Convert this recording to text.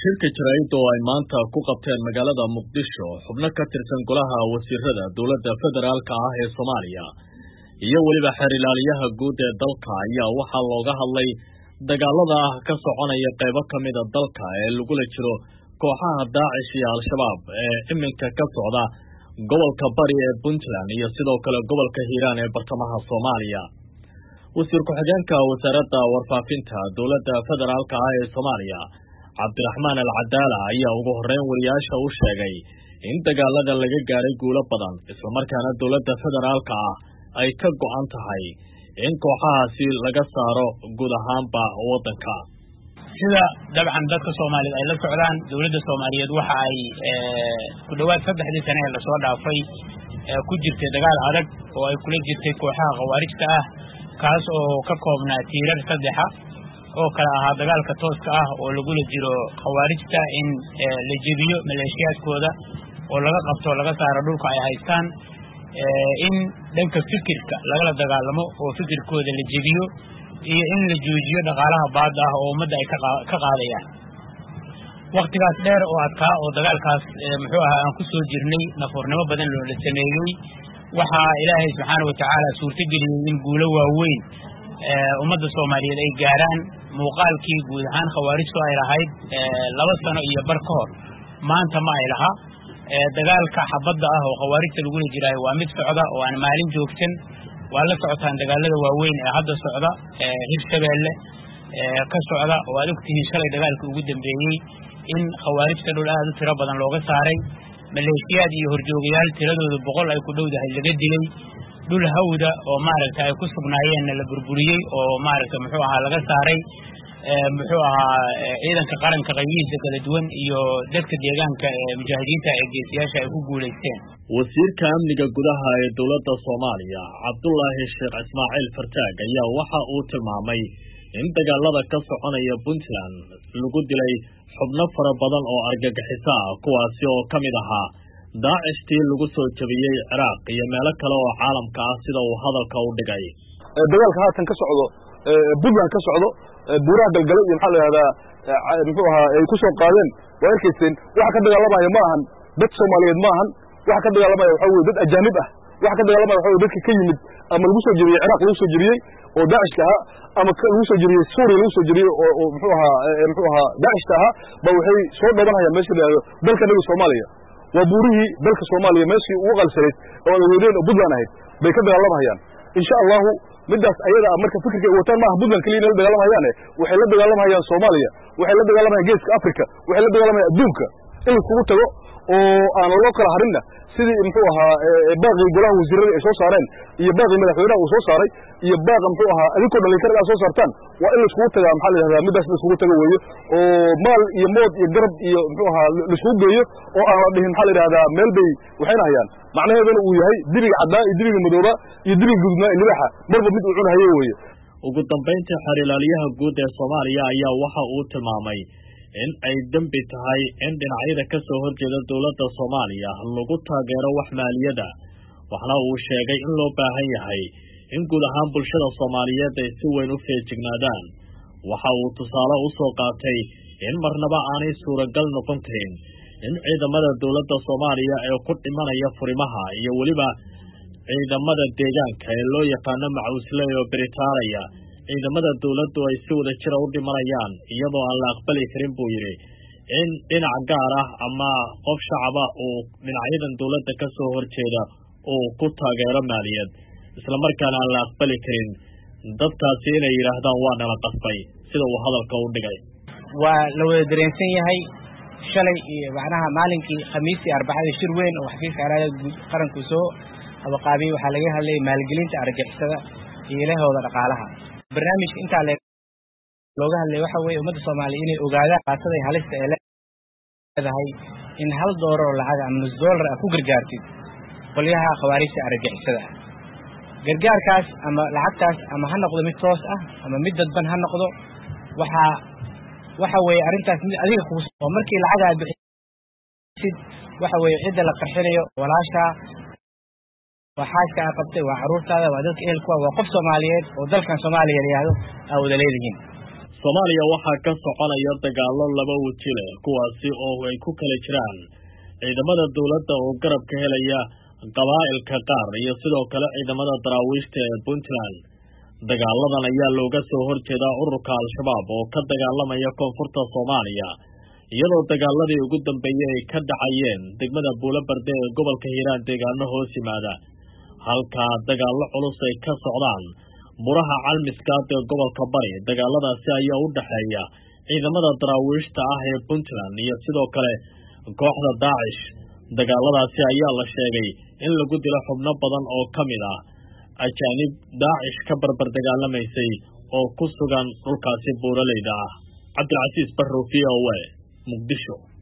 shirka jaraa'idda oo ay maanta ku qabteen magaalada Muqdisho xubno ka tirsan golaha wasiirada dowladda federaalka ah ee Soomaaliya iyo waliba xeer ilaaliyaha guud ee dalka ayaa waxaa looga hadlay dagaalada ka soconaya qaybo kamid ah dalka ee lagu la jiro kooxaha Daacish iyo Al-Shabaab ee iminka ka socda gobolka Bari ee Puntland iyo sidoo kale gobolka Hiiraan ee bartamaha Soomaaliya. wasiir ku-xigeenka wasaaradda warfaafinta dowladda federaalka ah ee Soomaaliya Cabdiraxmaan Al-Cadaala ayaa ugu horeyn wariyaasha u sheegay in dagaalada laga gaaray guulo badan isla markaana dowladda federaalka ah ay ka go'an tahay in kooxahaasi laga saaro guud ahaanba waddanka. sida dabcan dadka Soomaaliyeed ay la socdaan dowladda Soomaaliyeed waxa ay ku dhawaad 3 sano la soo dhaafay ku jirtay dagaal adag oo ay kula jirtay kooxaha khawaarijta ah kaas oo ka koobnaa tiirar saddex oo kala ahaa dagaalka tooska ah oo lagu la jiro khawaarijta in la jebiyo maleeshiyaadkooda oo laga qabto laga saaro dhulka ay haystaan in dhanka fikirka laga dagaalamo oo fikirkooda la jebiyo iyo in la joojiyo dhaqaalaha baad ah oo ummadda ay ka qaadayaan waqtigaas dheer oo adkaa oo dagaalkaas muxuu ahaa aan ku soo jirnay nafoornimo badan loo la sameeyay waxa Ilaahay subxaanahu wa ta'ala suurta geliyay in guulo waaweyn ummadda Soomaaliyeed ay gaaraan muuqaalkii guud ahaan khawaarijtu ay lahayd 2 sano iyo bar ka hor maanta ma ay laha dagaalka xabadda ah oo khawaarijta lagu jiray waa mid socda oo aan maalin joogsan waa la socotaan dagaalada waaweyn ee hadda socda Hirshabeelle ka socda oo aad ogtihiin shalay dagaalkii ugu dambeeyay in khawaarijta dhul aad u tiro badan looga saaray maleeshiyaad iyo horjoogayaal tiradooda 100 ay ku dhowdahay laga dilay dhul hawda oo maaragtay ay ku sugnaayeen la burburiyay oo maaragtay muxuu ahaa laga saaray muxuu ahaa ciidanka qaranka qaybihiisa kala duwan iyo dadka deegaanka ee mujaahidiinta ee geesiyaasha ay ku guuleysteen. wasiirka amniga gudaha ee dowladda Soomaaliya Cabdullaahi Sheekh Ismaaciil Fartaag ayaa waxa uu tilmaamay in dagaalada ka soconaya Puntland lagu dilay xubno fara badan oo argagixisa ah kuwaasi oo kamid ahaa Daacishtii lagu soo jabiyay Ciraaq iyo meelo kale oo caalamka ah sida uu hadalka u dhigay. dagaalka haatan ka socdo Puntland ka socdo buuraha galgala iyo maxaa la yiraahdaa muxuu ahaa ay ku soo qaadeen waa arkayseen waxa ka dagaalamaya ma ahan dad Soomaaliyeed ma ahan waxa ka dagaalamaya waxa weeye dad ajaanib ah waxa ka dagaalamaya waxa weeye dadka ka yimid ama lagu soo jiriyay Ciraaq lagu soo jiriyay oo Daesh ah ama lagu soo jiriyay Suuriya lagu soo jiriyay oo muxuu ahaa Daesh ah ba waxay soo dhabanayaan meesha dalka naga Soomaaliya waa buurihii dalka Soomaaliya meeshii ugu qalsareed oo weydeen oo Puntland ahayd bay ka dagaalamayaan insha Allah midaas ayada marka fikirka ay wataan ma ah Puntland kaliya la dagaalamayaan waxay la dagaalamayaan Soomaaliya waxay la dagaalamayaan geeska Afrika waxay la dagaalamayaan adduunka in isugu tago oo aan loo kala harinna sidii muxuu ahaa baaqi golaha wasiirada ay soo saareen iyo baaqi madaxweynaha uu soo saaray iyo baaqi muxuu ahaa adinku dhalinkada ay soo saartaan waa in isugu tagaa maxaa la yiraahdaa midaas isugu tago weeyo oo maal iyo mood iyo garab iyo muxuu ahaa isugu geeyo oo aan la dhihin maxaa la yiraahdaa meel bay waxayna hayaan macnaheeduna uu yahay dibiga cadaan iyo dibiga madooba iyo dibiga gudubnaa ee libaxa marba mid uu cunayo weeyo. ugu dambeyntii xeer ilaaliyaha guud ee Soomaaliya ayaa waxa uu tilmaamay in ay dambi tahay in dhinacyada ka soo horjeeda dowladda Soomaaliya lagu taageero wax maaliyada waxna uu sheegay in loo baahan yahay in guud ahaan bulshada Soomaaliyeed ay si weyn u feejignaadaan waxa uu tusaale u soo qaatay in marnaba aanay suuragal noqon karin in ciidamada dowladda Soomaaliya ee ku dhimanaya furimaha iyo waliba ciidamada deegaanka ee loo yaqaan macuusley oo Britaniya ciidamada dawladdu ay si wada jir u dhimanayaan iyadoo aan la aqbali karin buu yiri in dhinac gaar ah ama qof shacab ah oo dhinacyadan dawladda ka soo horjeeda oo ku taageero maaliyad isla markaana aan la aqbali karin dadkaasi inay yiraahdaan waa nala qasbay sida uu hadalka u dhigay. waa la wada dareensan yahay shalay iyo macnaha maalinkii Khamiistii Arbacada shir weyn oo xafiiska qaranku soo qabaqaabay waxa laga hadlay maalgelinta argagixisada iyo ilahooda dhaqaalaha barnaamijka inta looga hadlay waxa weeye ummadda Soomaaliyeed inay ogaadaan qaatada halista ee leedahay in $1 lacag ama $1 ku gargaartid qolyaha khawaarijta argagixisada gargaarkaas ama lacagtaas ama ha noqdo mid toos ah ama mid dadban ha noqdo waxa weeye arintaas mid adiga ku soo markii lacag aad bixisid waxa weeye cid la qarxinayo walaasha waxaaska qabtay waa caruurtaada waa dadka ehelku waa qof Soomaaliyeed oo dalkan Soomaaliya leeyahay awda leeyihiin Soomaaliya waxaa ka soconaya dagaallo laba waji leh kuwaasi oo ay ku kala jiraan ciidamada dawladda oo garab ka helaya qabaa'ilka qaar iyo sidoo kale ciidamada daraawiishta ee Puntland. Dagaaladan ayaa looga soo horjeedaa ururka Al-Shabaab oo ka dagaalamaya koonfurta Soomaaliya iyadoo dagaaladii ugu dambeeyay ay ka dhacayeen degmada Buulabarde ee gobolka Hiiraan deegaano hoos yimaada halka dagaallo culus ay ka socdaan buraha Calmiskaad ee gobolka Bari. Dagaaladaasi ayaa u dhaxeeya ciidamada daraawiishta ah ee Puntland iyo sidoo kale kooxda Daesh. Dagaaladaasi ayaa la sheegay in lagu dilo xubno badan oo kamid ah ajaanib Daesh ka barbar dagaalamaysay oo ku sugan dhulkaasi buuraleyda ah. Cabdilcasiis Barrow, VOA, Muqdisho.